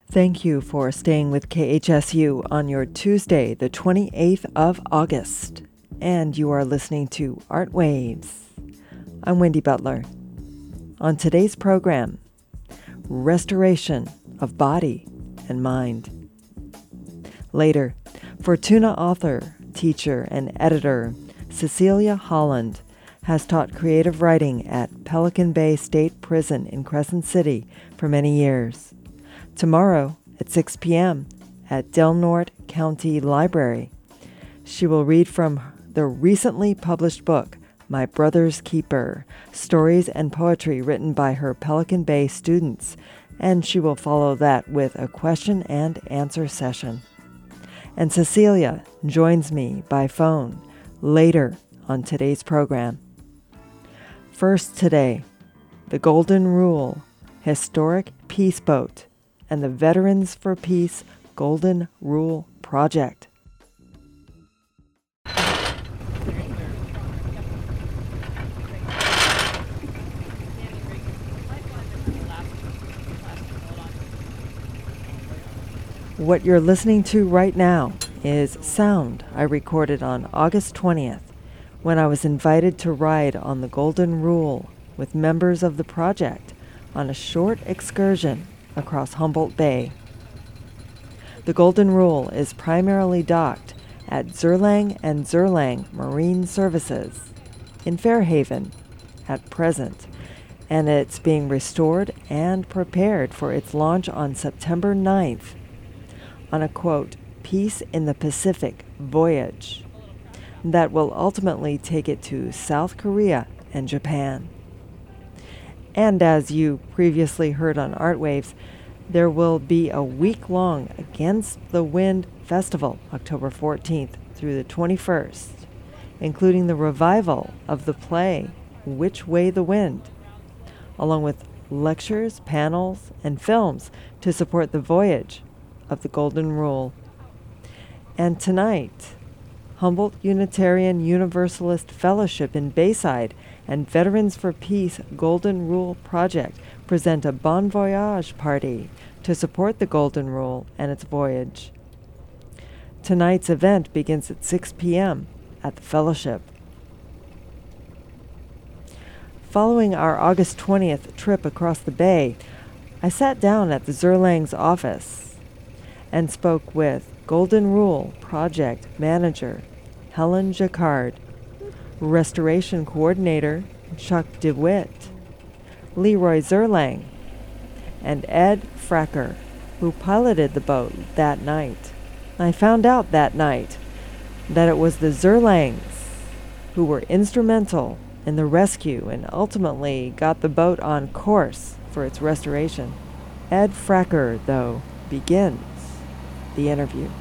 Thank you for staying with KHSU on your Tuesday, the 28th of August. And you are listening to Art Waves. I'm Wendy Butler. On today's program, restoration of body and mind. Later, Fortuna author, teacher, and editor Cecilia Holland has taught creative writing at Pelican Bay State Prison in Crescent City for many years. Tomorrow at 6 p.m. at Del Norte County Library, she will read from the recently published book, My Brother's Keeper, Stories and Poetry written by her Pelican Bay students, and she will follow that with a question and answer session. And Cecilia joins me by phone later on today's program. First today, the Golden Rule, Historic Peace Boat, and the Veterans for Peace Golden Rule Project. What you're listening to right now is sound I recorded on August 20th when I was invited to ride on the Golden Rule with members of the project on a short excursion across Humboldt Bay. The Golden Rule is primarily docked at Zerlang and Zerlang Marine Services in Fairhaven at present, and it's being restored and prepared for its launch on September 9th on a, quote, Peace in the Pacific voyage that will ultimately take it to South Korea and Japan. And as you previously heard on Art Waves, there will be a week-long Against the Wind Festival, October 14th through the 21st, including the revival of the play Which Way the Wind, along with lectures, panels, and films to support the voyage of the Golden Rule. And tonight, Humboldt Unitarian Universalist Fellowship in Bayside and Veterans for Peace Golden Rule Project present a Bon Voyage party to support the Golden Rule and its voyage. Tonight's event begins at 6 p.m. at the Fellowship. Following our August 20th trip across the bay, I sat down at the Zerlang's office and spoke with Golden Rule Project Manager Helen Jacquard, Restoration Coordinator Chuck DeWitt, Leroy Zerlang, and Ed Fracker, who piloted the boat that night. I found out that night that it was the Zerlangs who were instrumental in the rescue and ultimately got the boat on course for its restoration. Ed Fracker, though, begins the interview.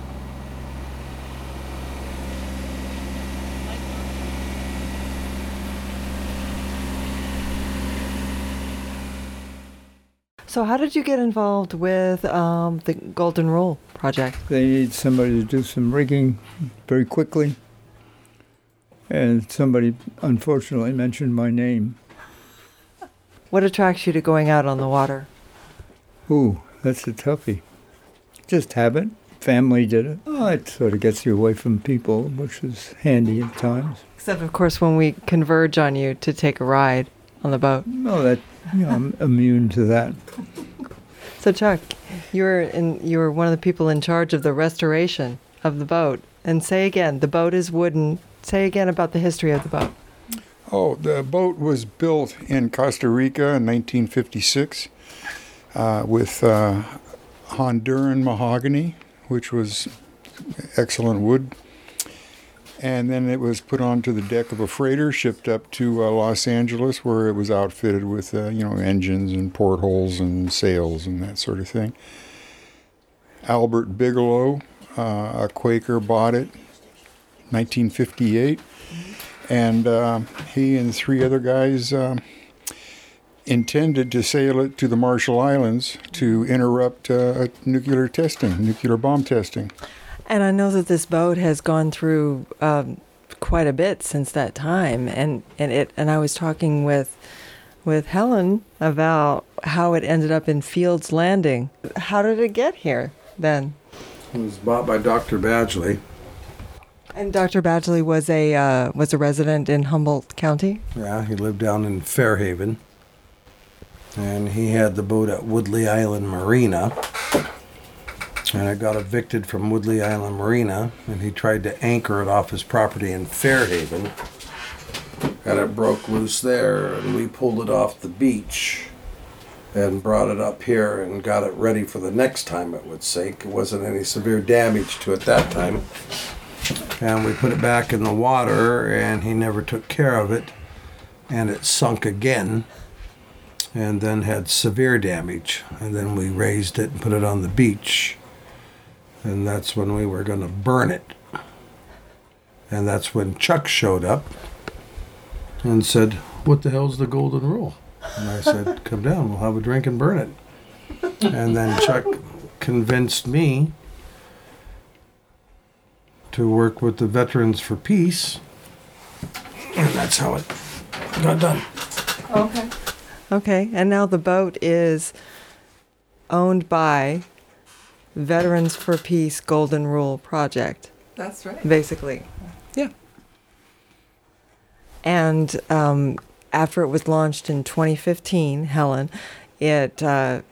So how did you get involved with the Golden Rule Project? They need somebody to do some rigging very quickly. And somebody, unfortunately, mentioned my name. What attracts you to going out on the water? Ooh, that's a toughie. Just habit. Family did it. Oh, it sort of gets you away from people, which is handy at times. Except, of course, when we converge on you to take a ride on the boat. No, I'm immune to that. So, Chuck, you were one of the people in charge of the restoration of the boat. And say again, the boat is wooden. Say again about the history of the boat. Oh, the boat was built in Costa Rica in 1956 with Honduran mahogany, which was excellent wood. And then it was put onto the deck of a freighter, shipped up to Los Angeles, where it was outfitted with, engines and portholes and sails and that sort of thing. Albert Bigelow, a Quaker, bought it, 1958, and he and three other guys intended to sail it to the Marshall Islands to interrupt nuclear bomb testing. And I know that this boat has gone through quite a bit since that time, and I was talking with with Helen about how it ended up in Fields Landing. How did it get here then? It was bought by Dr. Badgley. And Dr. Badgley was a resident in Humboldt County? Yeah, he lived down in Fairhaven. And he had the boat at Woodley Island Marina. And it got evicted from Woodley Island Marina, and he tried to anchor it off his property in Fairhaven. And it broke loose there, and we pulled it off the beach and brought it up here and got it ready for the next time it would sink. It wasn't any severe damage to it that time. And we put it back in the water, and he never took care of it, and it sunk again, and then had severe damage. And then we raised it and put it on the beach, and that's when we were going to burn it. And that's when Chuck showed up and said, "What the hell's the golden rule?" And I said, "Come down, we'll have a drink and burn it." And then Chuck convinced me to work with the Veterans for Peace, and that's how it got done. Okay. Okay, and now the boat is owned by Veterans for Peace Golden Rule Project. That's right. Basically. Yeah. And after it was launched in 2015, Helen, it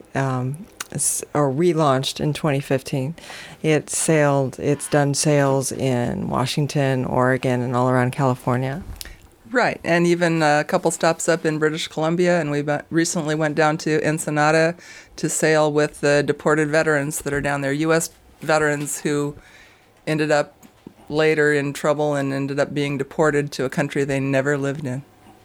or relaunched in 2015. It's done sales in Washington, Oregon, and all around California. Right, and even a couple stops up in British Columbia, and we recently went down to Ensenada to sail with the deported veterans that are down there, U.S. veterans who ended up later in trouble and ended up being deported to a country they never lived in,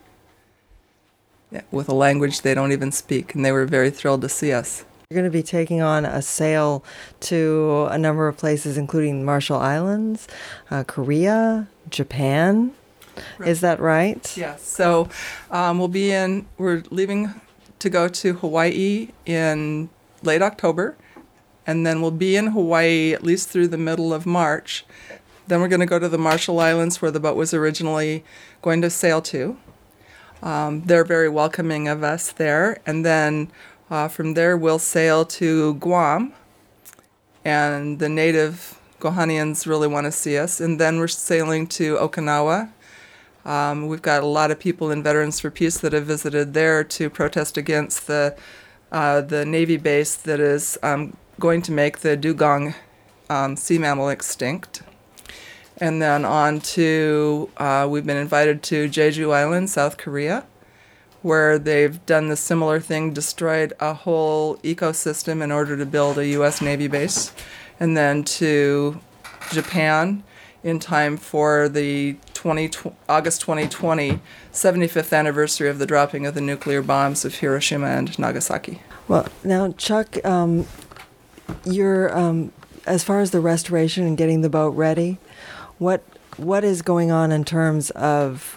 with a language they don't even speak, and they were very thrilled to see us. You're going to be taking on a sail to a number of places, including Marshall Islands, Korea, Japan. Right. Is that right? Yes. So we're leaving to go to Hawaii in late October, and then we'll be in Hawaii at least through the middle of March. Then we're going to go to the Marshall Islands, where the boat was originally going to sail to. They're very welcoming of us there. And then from there, we'll sail to Guam, and the native Guahanians really want to see us. And then we're sailing to Okinawa. We've got a lot of people in Veterans for Peace that have visited there to protest against the Navy base that is going to make the dugong sea mammal extinct. And then on to, we've been invited to Jeju Island, South Korea, where they've done the similar thing, destroyed a whole ecosystem in order to build a U.S. Navy base. And then to Japan in time for the August 2020 75th anniversary of the dropping of the nuclear bombs of Hiroshima and Nagasaki. Well, now, Chuck, you're, as far as the restoration and getting the boat ready, what is going on in terms of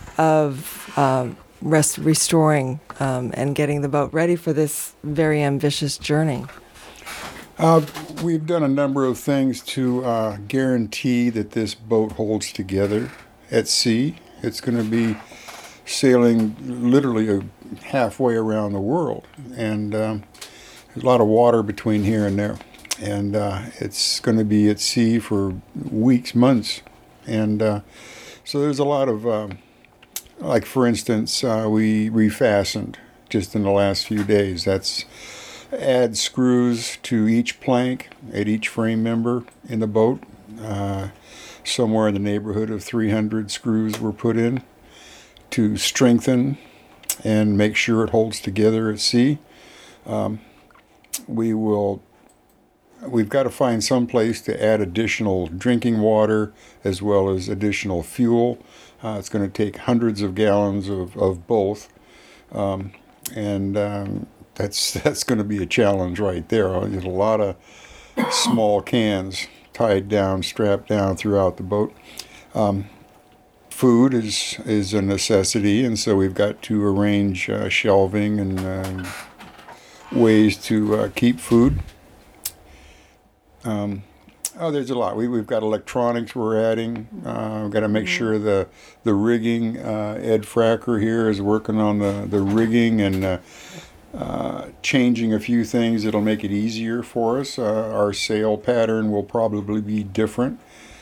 restoring and getting the boat ready for this very ambitious journey? We've done a number of things to guarantee that this boat holds together at sea. It's going to be sailing literally halfway around the world, and there's a lot of water between here and there. And it's going to be at sea for weeks, months. And so there's a lot of, like for instance, we refastened just in the last few days. That's add screws to each plank at each frame member in the boat. Somewhere in the neighborhood of 300 screws were put in to strengthen and make sure it holds together at sea. We've got to find some place to add additional drinking water as well as additional fuel. It's going to take hundreds of gallons of both, and that's going to be a challenge right there. There's a lot of small cans tied down, strapped down throughout the boat. Food is a necessity, and so we've got to arrange shelving and ways to keep food. Oh, there's a lot. We've got electronics we're adding. We've got to make sure the rigging. Ed Fracker here is working on the rigging and changing a few things that'll make it easier for us. Our sail pattern will probably be different.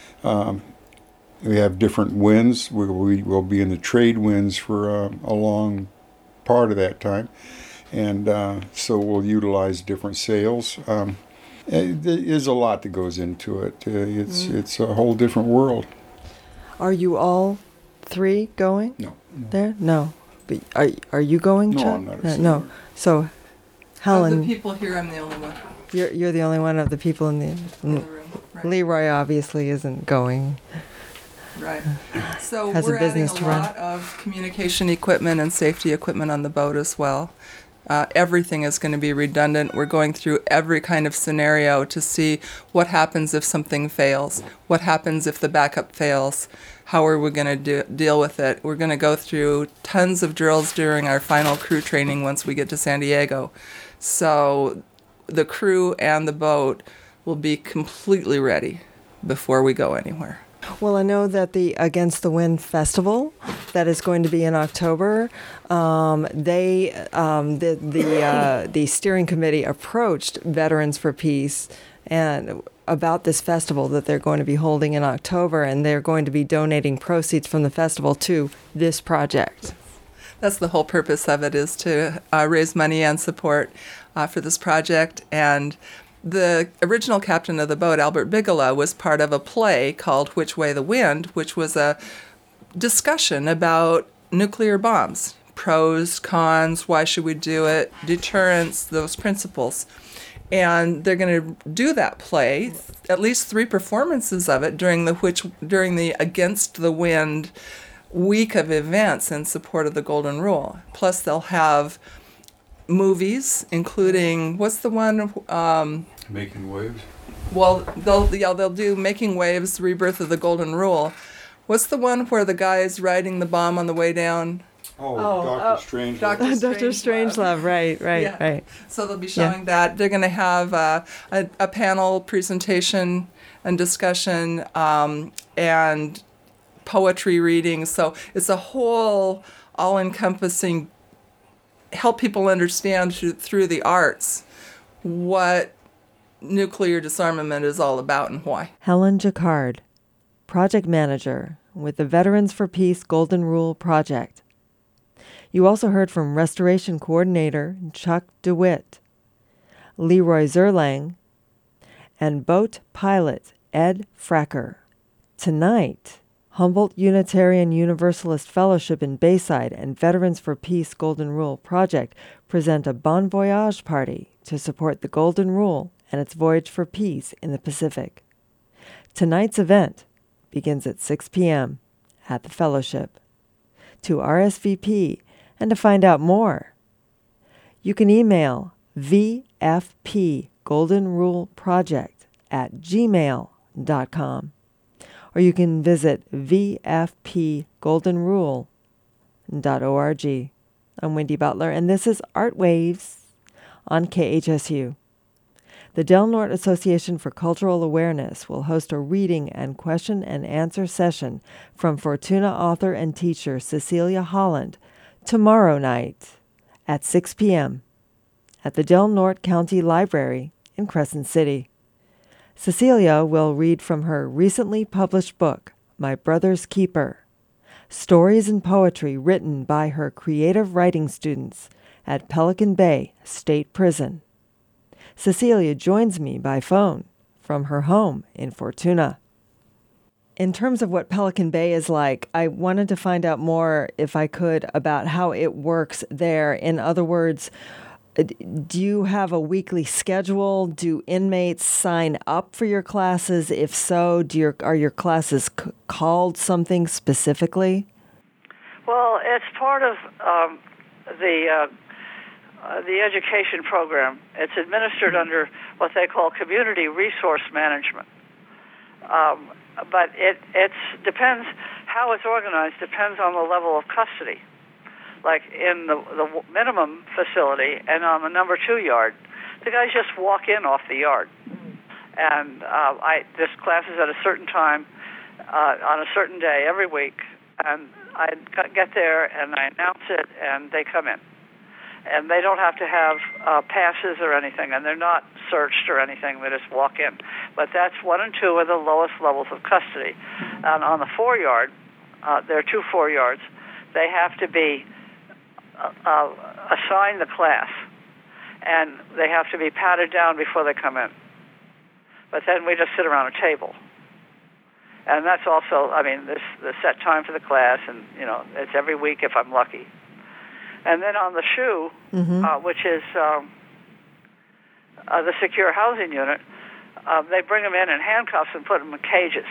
We have different winds. We will be in the trade winds for a long part of that time, and so we'll utilize different sails. There is a lot that goes into it. It's a whole different world. Are you all three going? No. There? No. But are you going, No, Chuck? I'm not a No. So, Helen, Of the people here, I'm the only one you're the only one of the people in in the room. Right. Leroy obviously isn't going. Right. So Has a we're adding business a to run. lot of communication equipment and safety equipment on the boat as well. Everything is going to be redundant. We're going through every kind of scenario to see what happens if something fails, what happens if the backup fails, how are we going to deal with it. We're going to go through tons of drills during our final crew training once we get to San Diego. So the crew and the boat will be completely ready before we go anywhere. Well, I know that the Against the Wind Festival that is going to be in October, the steering committee approached Veterans for Peace and about this festival that they're going to be holding in October, and they're going to be donating proceeds from the festival to this project. That's the whole purpose of it, is to raise money and support for this project. And the original captain of the boat, Albert Bigelow, was part of a play called Which Way the Wind, which was a discussion about nuclear bombs. Pros, cons, why should we do it, deterrence, those principles. And they're going to do that play, at least 3 performances of it during the Against the Wind week of events in support of the Golden Rule. Plus they'll have movies, including, what's the one? Making Waves. Well, they'll do Making Waves, Rebirth of the Golden Rule. What's the one where the guy's riding the bomb on the way down? Dr. Strange. Dr. Dr. Strangelove, right. Yeah. So they'll be showing that. They're going to have a panel presentation and discussion and poetry reading. So it's a whole all-encompassing, help people understand through the arts what nuclear disarmament is all about and why. Helen Jacquard, project manager with the Veterans for Peace Golden Rule Project. You also heard from restoration coordinator Chuck DeWitt, Leroy Zerlang, and boat pilot Ed Fracker. Tonight, Humboldt Unitarian Universalist Fellowship in Bayside and Veterans for Peace Golden Rule Project present a Bon Voyage party to support the Golden Rule and its voyage for peace in the Pacific. Tonight's event begins at 6 p.m. at the Fellowship. To RSVP and to find out more, you can email vfpgoldenruleproject@gmail.com, or you can visit vfpgoldenrule.org. I'm Wendy Butler, and this is Art Waves on KHSU. The Del Norte Association for Cultural Awareness will host a reading and question and answer session from Fortuna author and teacher Cecilia Holland tomorrow night at 6 p.m. at the Del Norte County Library in Crescent City. Cecilia will read from her recently published book, My Brother's Keeper, stories and poetry written by her creative writing students at Pelican Bay State Prison. Cecilia joins me by phone from her home in Fortuna. In terms of what Pelican Bay is like, I wanted to find out more, if I could, about how it works there. In other words, do you have a weekly schedule? Do inmates sign up for your classes? If so, are your classes called something specifically? Well, it's part of the education program. It's administered under what they call community resource management. But it depends how it's organized, depends on the level of custody. Like in the minimum facility and on the number 2 yard, the guys just walk in off the yard. And this class is at a certain time on a certain day every week, and I get there and I announce it, and they come in. And they don't have to have passes or anything, and they're not searched or anything. They just walk in. But that's 1 and 2 are the lowest levels of custody. And on the 4-yard, there are 2 4-yards. They have to be assigned the class, and they have to be patted down before they come in. But then we just sit around a table. And that's also, there's the set time for the class, and, it's every week if I'm lucky. And then on the SHU, which is the secure housing unit, they bring them in handcuffs and put them in cages,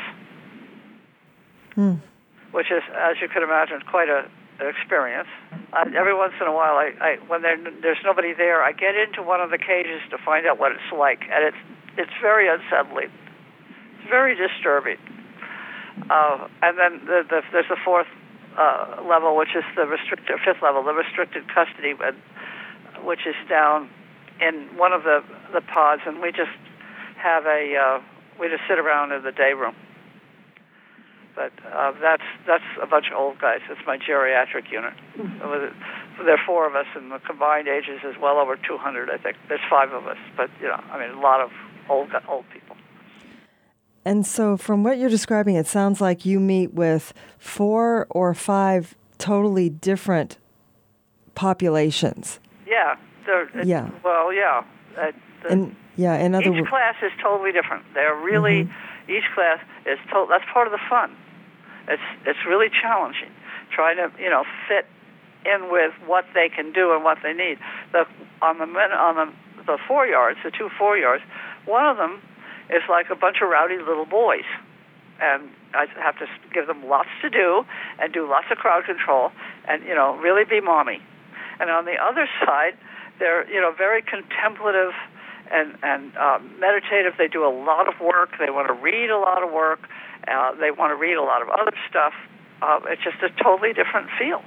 which is, as you can imagine, quite an experience. Every once in a while, when there's nobody there, I get into one of the cages to find out what it's like, and it's very unsettling. It's very disturbing. And then there's the 4th level, which is the fifth level, the restricted custody, which is down in one of the pods, and we just have we just sit around in the day room. But that's a bunch of old guys. It's my geriatric unit. There are 4 of us, and the combined ages is well over 200. I think there's 5 of us, but a lot of old people. And so from what you're describing, it sounds like you meet with 4 or 5 totally different populations. Yeah. Yeah. Well, yeah. In other words, each class is totally different. They're really, each class is that's part of the fun. It's really challenging, trying to, fit in with what they can do and what they need. On the 4 yards, the 2 4-yards, one of them is like a bunch of rowdy little boys. And I have to give them lots to do and do lots of crowd control and, really be mommy. And on the other side, they're, very contemplative and meditative. They do a lot of work. They want to read a lot of work. They want to read a lot of other stuff. It's just a totally different feel.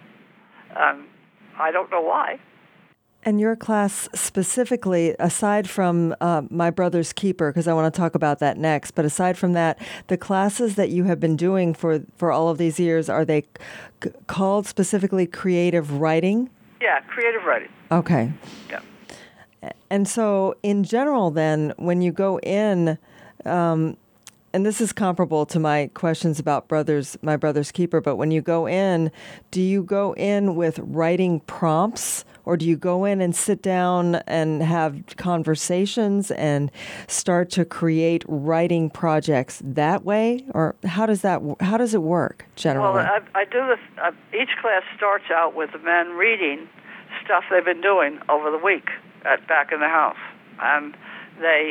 I don't know why. And your class specifically, aside from My Brother's Keeper, because I want to talk about that next, but aside from that, the classes that you have been doing for all of these years, are they called specifically creative writing? Yeah, creative writing. Okay. Yeah. And so in general then, when you go in, and this is comparable to my questions about My Brother's Keeper, but when you go in, do you go in with writing prompts, or do you go in and sit down and have conversations and start to create writing projects that way? Or how does it work generally? Well, I do this. Each class starts out with the men reading stuff they've been doing over the week back in the house, and they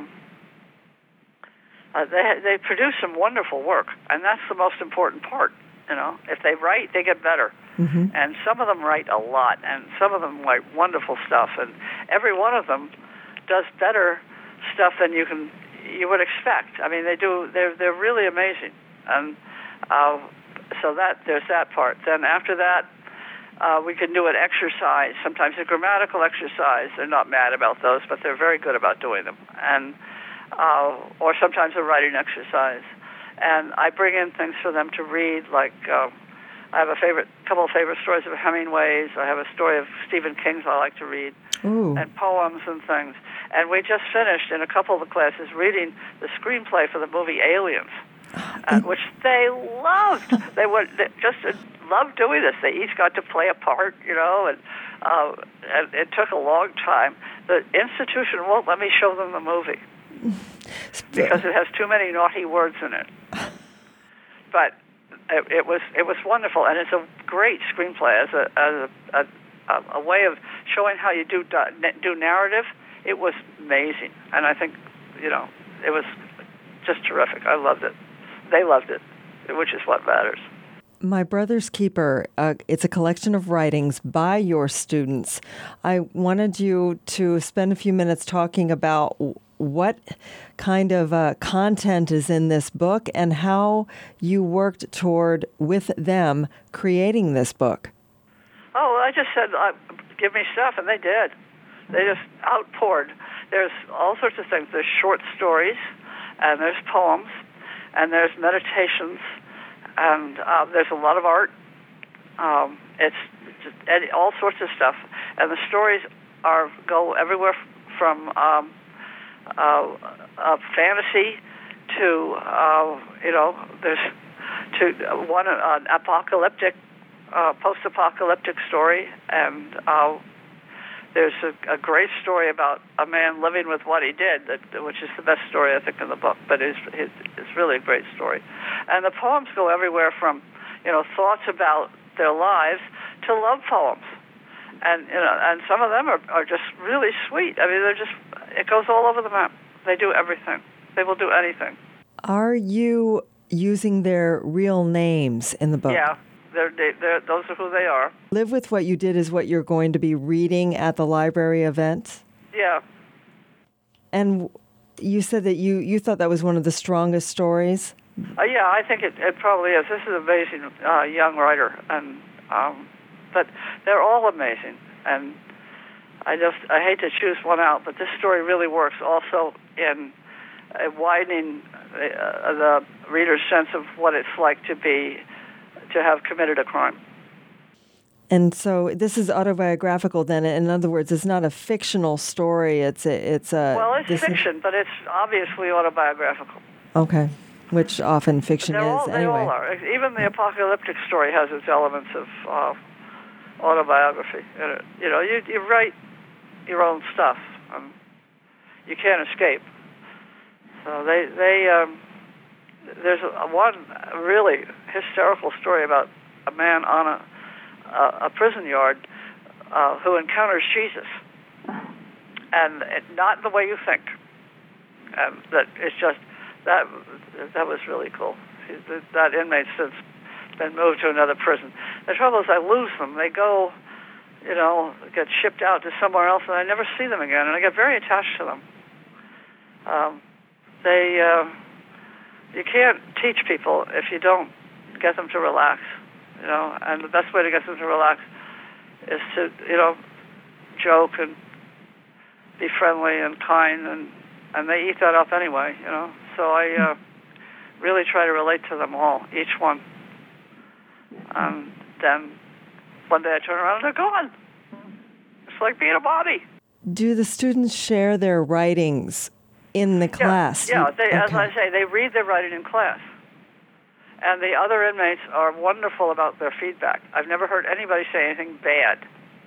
produce some wonderful work, and that's the most important part. If they write, they get better. And some of them write a lot, and some of them write wonderful stuff, and every one of them does better stuff than you would expect. They do. They're really amazing, and so there's that part. Then after that, we can do an exercise. Sometimes a grammatical exercise. They're not mad about those, but they're very good about doing them, and or sometimes a writing exercise. And I bring in things for them to read, like I have a couple of favorite stories of Hemingway's. I have a story of Stephen King's I like to read, and poems and things. And we just finished in a couple of the classes reading the screenplay for the movie Aliens, which they loved. They just loved doing this. They each got to play a part, and it took a long time. The institution won't let me show them the movie because it has too many naughty words in it. But it was wonderful, and it's a great screenplay as a way of showing how you do narrative. It was amazing, and I think it was just terrific. I loved it. They loved it, which is what matters. My Brother's Keeper, it's a collection of writings by your students. I wanted you to spend a few minutes talking about what kind of content is in this book and how you worked toward, with them, creating this book. Oh, I just said, give me stuff, and they did. They just outpoured. there's all sorts of things. There's short stories, and there's poems, and there's meditations, and there's a lot of art. It's just all sorts of stuff, and the stories go everywhere from fantasy to there's to one an apocalyptic, post-apocalyptic story, and there's a great story about a man living with what he did, which is the best story I think in the book. But it's really a great story, and the poems go everywhere from thoughts about their lives to love poems, and and some of them are just really sweet. I mean, it goes all over the map. They do everything. They will do anything. Are you using their real names in the book? Yeah, those are who they are. Live with What You Did is what you're going to be reading at the library event? Yeah. And you said that you thought that was one of the strongest stories? Yeah, I think it probably is. This is an amazing young writer, and but they're all amazing. And I hate to choose one out, but this story really works also in widening the reader's sense of what it's like to have committed a crime. And so this is autobiographical then. In other words, it's not a fictional story. It's fiction, but it's obviously autobiographical. Okay, which often fiction is anyway. They all are. Even the apocalyptic story has its elements of autobiography in it. You write your own stuff. You can't escape. So there's one really hysterical story about a man on a prison yard who encounters Jesus, and not the way you think. And that it's just that was really cool. That inmate's since been moved to another prison. The trouble is I lose them. They go, get shipped out to somewhere else, and I never see them again, and I get very attached to them. You can't teach people if you don't get them to relax, and the best way to get them to relax is to, joke and be friendly and kind, and they eat that up anyway, So I really try to relate to them all, each one. And then one day I turn around and they're gone. It's like being a body. Do the students share their writings in the class? Yeah. As I say, they read their writing in class. And the other inmates are wonderful about their feedback. I've never heard anybody say anything bad.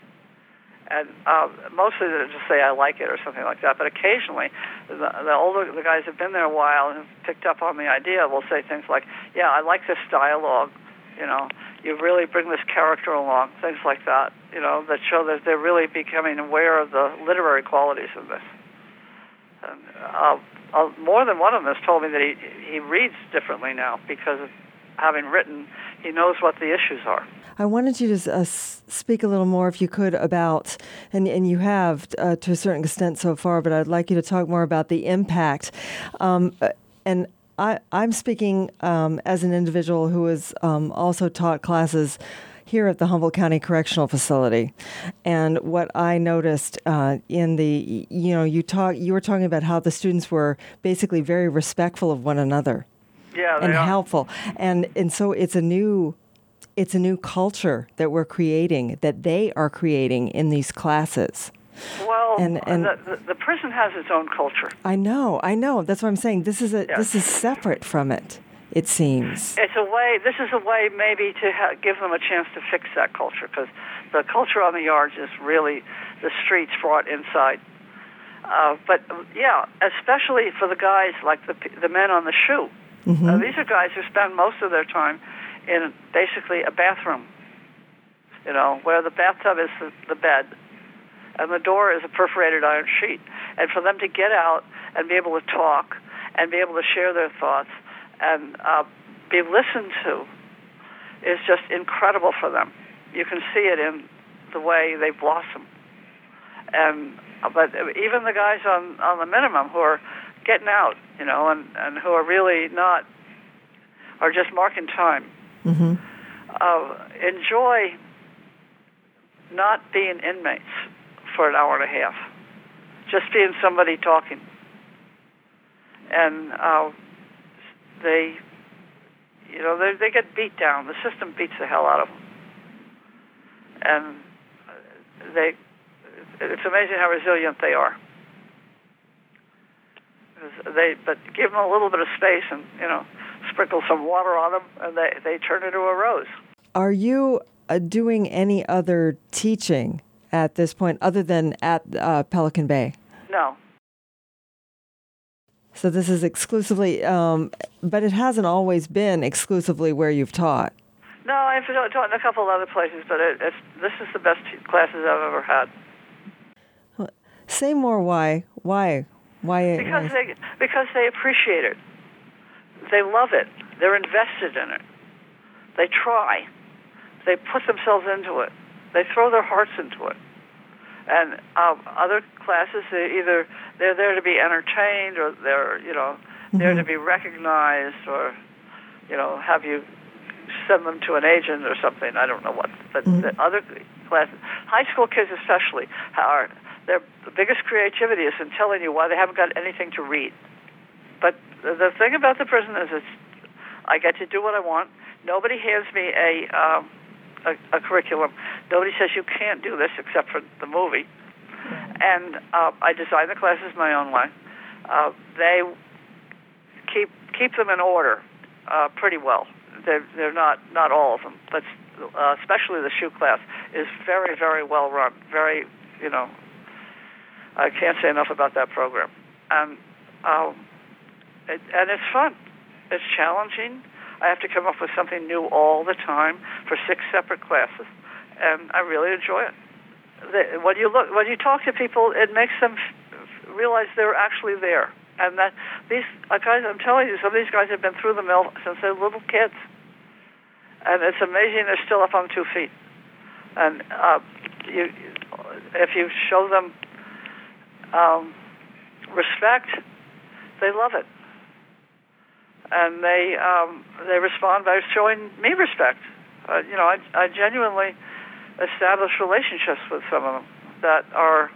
And mostly they just say, I like it or something like that. But occasionally, the guys who've been there a while and have picked up on the idea will say things like, yeah, I like this dialogue. You really bring this character along, things like that, that show that they're really becoming aware of the literary qualities of this. And, more than one of them has told me that he reads differently now because of having written, he knows what the issues are. I wanted you to speak a little more, if you could, about, and you have to a certain extent so far, but I'd like you to talk more about the impact. And I'm speaking as an individual who has also taught classes here at the Humboldt County Correctional Facility. And what I noticed in the, you were talking about how the students were basically very respectful of one another. Yeah, and helpful. And so it's a new culture that we're creating, that they are creating in these classes. Well, the prison has its own culture. I know. That's what I'm saying. This is separate from it, it seems. This is a way maybe to give them a chance to fix that culture, because the culture on the yards is really the streets brought inside. But yeah, especially for the guys like the men on the shoe. Mm-hmm. These are guys who spend most of their time in basically a bathroom, where the bathtub is the bed, and the door is a perforated iron sheet. And for them to get out and be able to talk and be able to share their thoughts and be listened to is just incredible for them. You can see it in the way they blossom. But even the guys on the minimum who are getting out, and who are really are just marking time, mm-hmm. Enjoy not being inmates for an hour and a half. just being somebody talking. And they get beat down. The system beats the hell out of them. And it's amazing how resilient they are. But give them a little bit of space and, sprinkle some water on them, and they turn into a rose. Are you doing any other teaching at this point other than at Pelican Bay? No. So this is exclusively, but it hasn't always been exclusively where you've taught. No, I've taught in a couple of other places, but this is the best classes I've ever had. Say more why. Why? Because they appreciate it. They love it. They're invested in it. They try. They put themselves into it. They throw their hearts into it. And other classes, they're there to be entertained, or they're there to be recognized, or have you send them to an agent or something. I don't know what. But the other classes, high school kids especially, their biggest creativity is in telling you why they haven't got anything to read. But the thing about the prison is, I get to do what I want. Nobody hands me a curriculum. Nobody says you can't do this except for the movie. And I design the classes my own way. They keep them in order pretty well. They're not all of them, but especially the shoe class is very, very well run. Very, I can't say enough about that program. And it's fun. It's challenging. I have to come up with something new all the time for 6 separate classes, and I really enjoy it. When you talk to people, it makes them realize they're actually there, and that these guys, I'm telling you, some of these guys have been through the mill since they're little kids, and it's amazing they're still up on 2 feet. And if you show them respect, they love it. And they respond by showing me respect. I genuinely establish relationships with some of them that are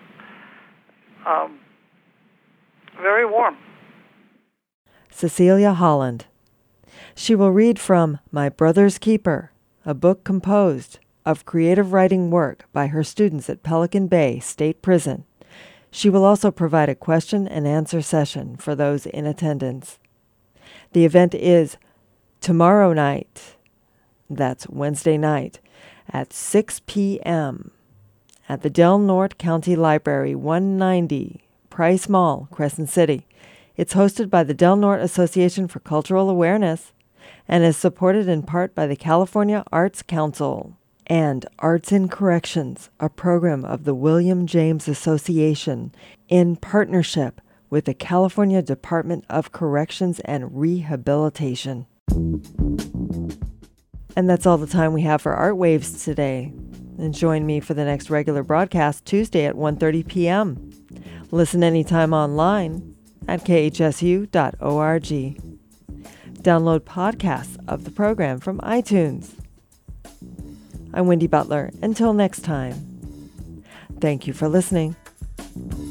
very warm. Cecilia Holland. She will read from My Brother's Keeper, a book composed of creative writing work by her students at Pelican Bay State Prison. She will also provide a question and answer session for those in attendance. The event is tomorrow night, that's Wednesday night, at 6 p.m. at the Del Norte County Library, 190 Price Mall, Crescent City. It's hosted by the Del Norte Association for Cultural Awareness and is supported in part by the California Arts Council and Arts in Corrections, a program of the William James Association in partnership with the California Department of Corrections and Rehabilitation. And that's all the time we have for Art Waves today. And join me for the next regular broadcast Tuesday at 1:30 p.m. Listen anytime online at khsu.org. Download podcasts of the program from iTunes. I'm Wendy Butler. Until next time, thank you for listening.